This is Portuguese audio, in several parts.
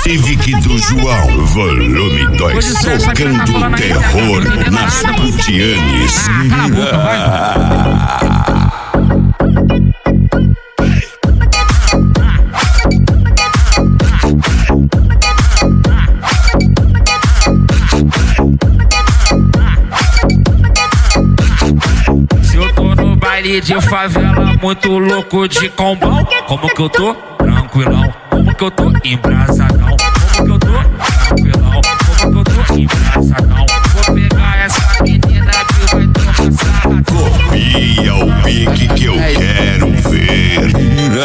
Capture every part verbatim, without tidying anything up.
Civic do João, volume dois, tocando terror nas Putianes. Se eu tô no baile de favela, muito louco de combão, como que eu tô? Tranquilão. Como que eu tô? Embrasadão. Como que eu tô? Tranquilão. Como que eu tô? Embrasadão. Vou pegar essa menina que vai tomar sarra. Copia o pique que eu quero ver.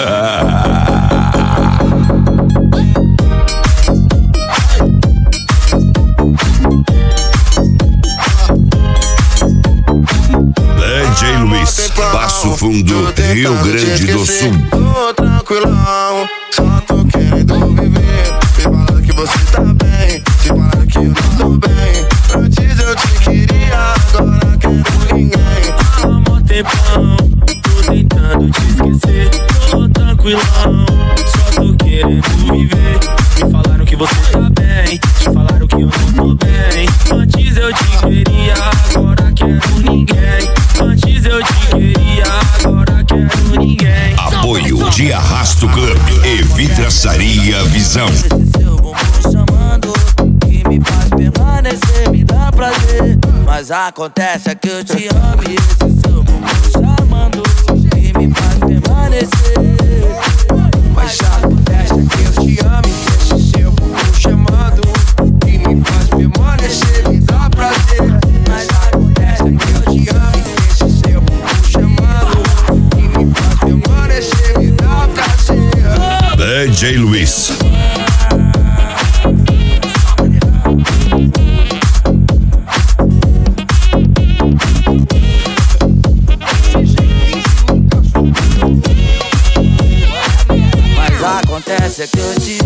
D J Luiz, Passo Fundo, Rio Grande do Sul. Tô tranquilão, só tô querendo viver. Me falaram que você tá bem, te falaram que eu não tô bem. Antes eu te queria, agora quero ninguém. Há mó tempão, tô tentando te esquecer. Tô tranquilão, só tô querendo viver. Me falaram que você tá bem, te falaram que eu não tô bem. Antes eu te queria, agora quero ninguém. Antes eu te queria, agora quero ninguém. Apoio de Arrasto Club e Vidraçaria Visão. Esse seu bumbum chamando, que me faz permanecer, me dá prazer. Mas acontece é que eu te amo. E esse seu bumbum chamando, que me faz permanecer. Mas acontece é que eu te amo. E esse seu bumbum chamando, que me faz permanecer, me dá prazer. Mas acontece é que eu te amo. E esse seu bumbum chamando, que me faz permanecer, me dá prazer. D J Luiz. Mas acontece é que eu te